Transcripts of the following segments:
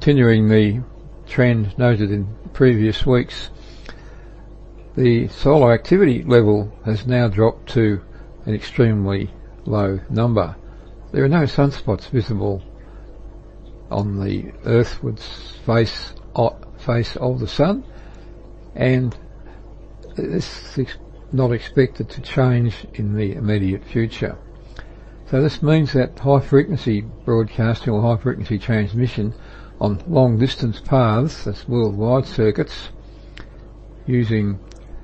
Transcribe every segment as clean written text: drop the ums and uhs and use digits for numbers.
continuing the trend noted in previous weeks, the solar activity level has now dropped to an extremely low number. There are no sunspots visible on the earthwards face of the sun, and this is not expected to change in the immediate future. So this means that high frequency broadcasting or high frequency transmission on long distance paths, that's worldwide circuits, using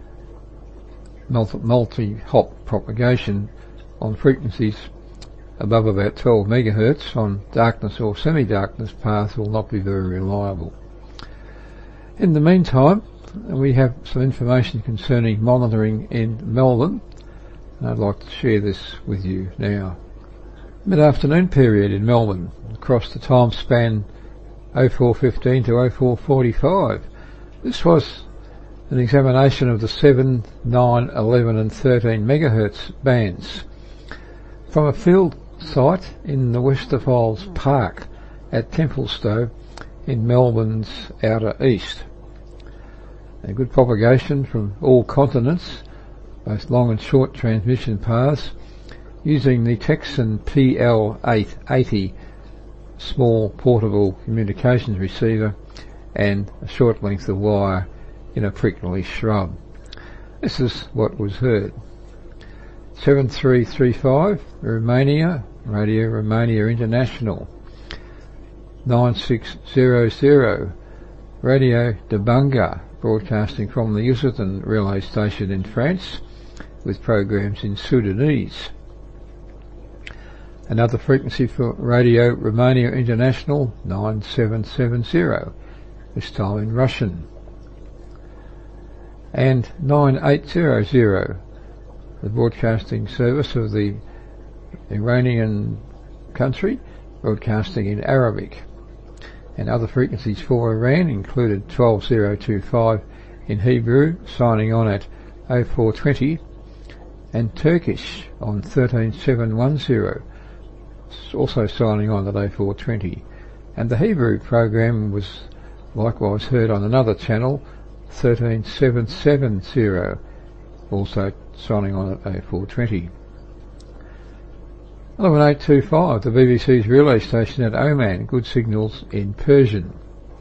multi-hop propagation on frequencies above about 12 megahertz on darkness or semi-darkness paths will not be very reliable. In the meantime, we have some information concerning monitoring in Melbourne, and I'd like to share this with you now. Mid-afternoon period in Melbourne, across the time span 0415 to 0445. This was an examination of the 7, 9, 11 and 13 megahertz bands from a field site in the Westerfolds Park at Templestowe in Melbourne's outer east. A good propagation from all continents, both long and short transmission paths, using the Texan PL880 small portable communications receiver and a short length of wire in a prickly shrub. This is what was heard. 7335 Romania, Radio Romania International. 9600 Radio de Banga, broadcasting from the Userton relay station in France with programs in Sudanese. Another frequency for Radio Romania International, 9770, this time in Russian. And 9800, the broadcasting service of the Iranian country, broadcasting in Arabic. And other frequencies for Iran included 12025 in Hebrew, signing on at 0420, and Turkish on 13710, also signing on at 0420. And the Hebrew program was likewise heard on another channel, 13770, also signing on at 0420. 11825, the BBC's relay station at Oman, good signals in Persian.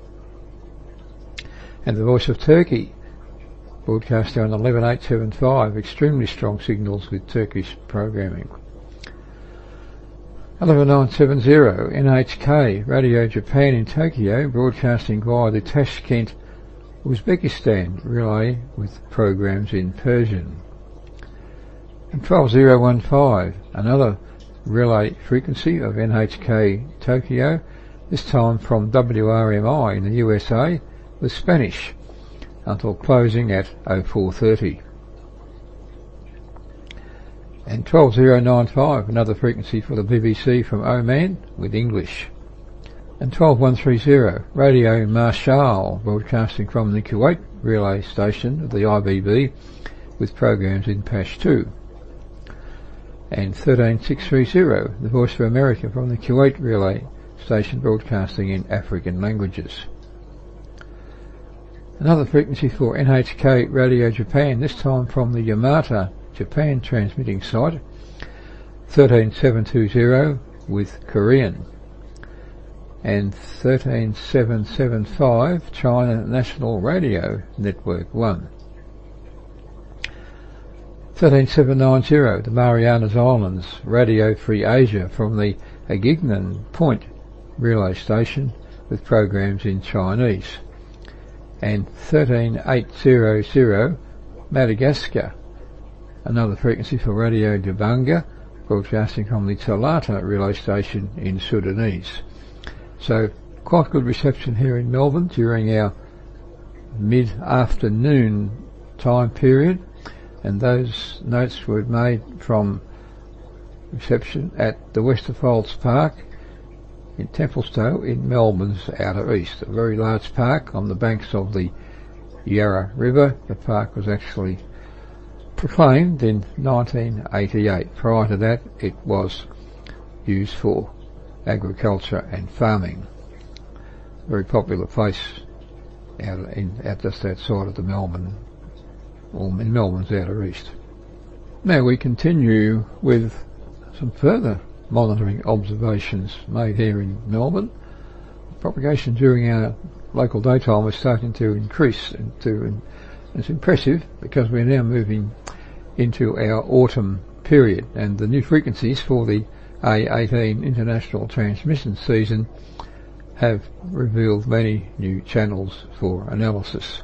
And the Voice of Turkey, broadcasting on 11875, extremely strong signals with Turkish programming. 11970, NHK, Radio Japan in Tokyo, broadcasting via the Tashkent, Uzbekistan relay with programs in Persian. And 12015, another relay frequency of NHK Tokyo, this time from WRMI in the USA with Spanish, until closing at 0430. And 12095, another frequency for the BBC from Oman with English. And 12130, Radio Marshall, broadcasting from the Kuwait relay station of the IBB with programs in Pashto. And 13630, the Voice of America from the Kuwait relay station, broadcasting in African languages. Another frequency for NHK Radio Japan, this time from the Yamata, Japan transmitting site, 13720 with Korean. And 13775, China National Radio Network 1. 13790, the Marianas Islands, Radio Free Asia from the Agignan Point relay station with programs in Chinese. And 13800, Madagascar, another frequency for Radio de Banga, broadcasting from the Talata relay station in Sudanese. So quite good reception here in Melbourne during our mid-afternoon time period, and those notes were made from reception at the Westerfolds Park in Templestowe in Melbourne's outer east, a very large park on the banks of the Yarra River. The park was actually proclaimed in 1988. Prior to that, it was used for agriculture and farming. very popular place out just outside of the Melbourne, or in Melbourne's outer east. Now we continue with some further monitoring observations made here in Melbourne. Propagation during our local daytime is starting to increase, and it's impressive because we're now moving into our autumn period, and the new frequencies for the A18 international transmission season have revealed many new channels for analysis.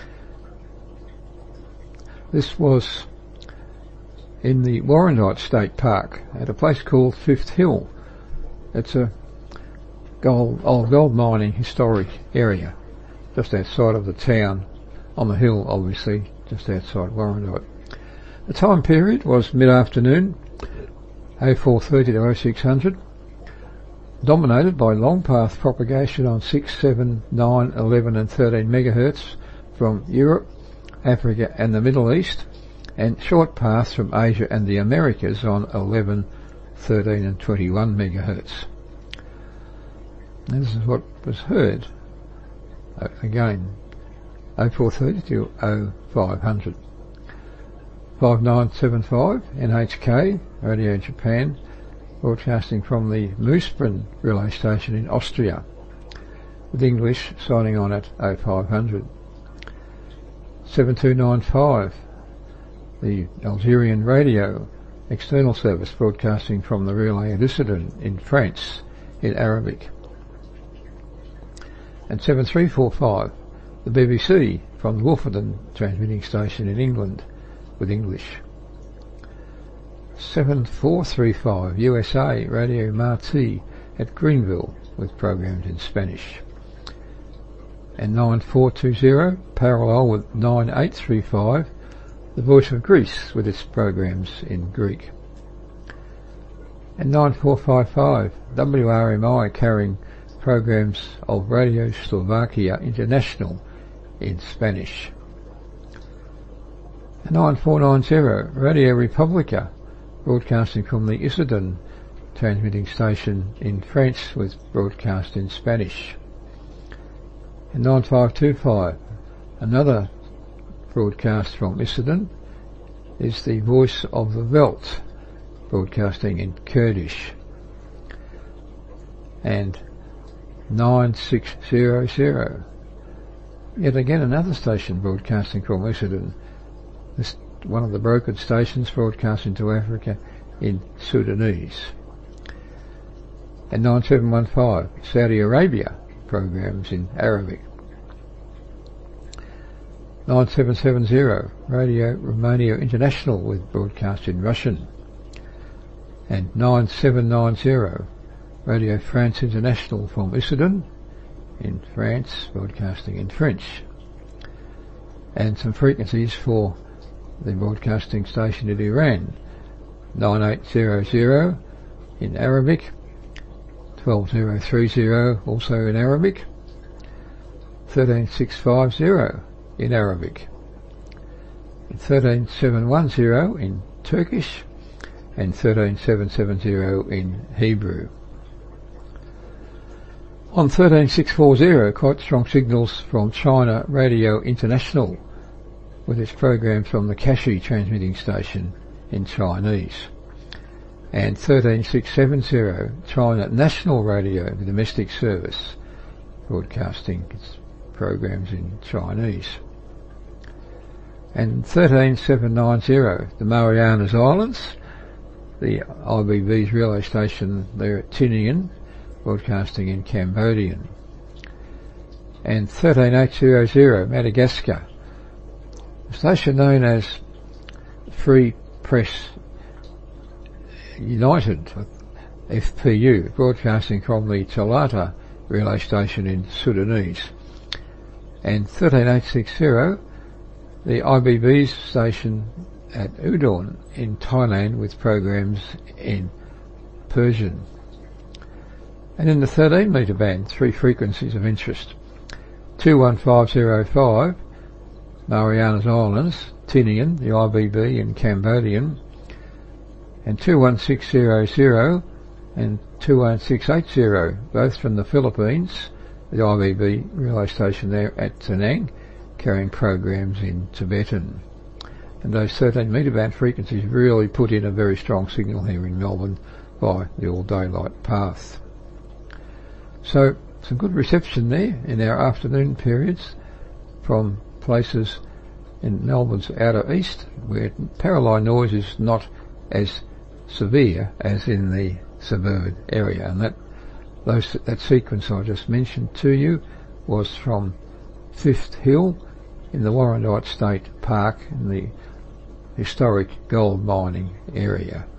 This was in the Warrandyte State Park at a place called Fifth Hill. It's a old gold mining historic area just outside of the town, on the hill obviously, just outside Warrandyte. The time period was mid-afternoon, 0430 to 0600, dominated by long path propagation on 6, 7, 9, 11 and 13 megahertz from Europe, Africa and the Middle East, and short paths from Asia and the Americas on 11, 13 and 21 megahertz. And this is what was heard again, 0430 to 0500. 5975 NHK, Radio Japan, broadcasting from the Moosbrunn relay station in Austria, with English signing on at 0500. 7295, the Algerian Radio external service, broadcasting from the relay at Issoudun in France in Arabic. And 7345, the BBC from the Wolferton transmitting station in England, with English. 7435 USA Radio Marti at Greenville, with programs in Spanish. And 9420 parallel with 9835, the Voice of Greece, with its programs in Greek. And 9455 WRMI carrying programs of Radio Slovakia International in Spanish. 9490 Radio Republica, broadcasting from the Issoudun transmitting station in French with broadcast in Spanish. And 9525, another broadcast from Issoudun, is the Voice of the Veldt, broadcasting in Kurdish. And 9600, yet again another station broadcasting from Issoudun, this one of the brokered stations broadcasting to Africa in Sudanese. And 9715 Saudi Arabia, programs in Arabic. 9770 Radio Romania International, with broadcast in Russian. And 9790 Radio France International from Issoudun in France, broadcasting in French. And some frequencies for the broadcasting station in Iran, 9800 in Arabic, 12030 also in Arabic, 13650 in Arabic, 13710 in Turkish, and 13770 in Hebrew. On 13640, quite strong signals from China Radio International, with its programs from the Kashi transmitting station in Chinese. And 13670 China National Radio, the domestic service, broadcasting its programs in Chinese. And 13790 the Marianas Islands, the IBB's relay station there at Tinian, broadcasting in Cambodian. And 13800 Madagascar, a station known as Free Press United, FPU, broadcasting from the Talata relay station in Sudanese. And 13860 the IBB's station at Udon in Thailand, with programs in Persian. And in the 13 metre band, three frequencies of interest: 21505 Marianas Islands, Tinian, the IBB in Cambodian, and 21600 and 21680, both from the Philippines, the IVB relay station there at Tanang, carrying programs in Tibetan. And those 13 metre band frequencies really put in a very strong signal here in Melbourne by the all daylight path. So some good reception there in our afternoon periods from places in Melbourne's outer east, where paraline noise is not as severe as in the suburban area. And that sequence I just mentioned to you was from Fifth Hill in the Warrandyte State Park in the historic gold mining area.